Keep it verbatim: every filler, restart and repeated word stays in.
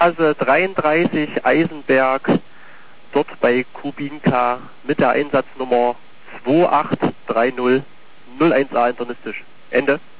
Base dreiunddreißig Eisenberg, dort bei Kubinka mit der Einsatznummer zwei acht drei null null eins A internistisch. Ende.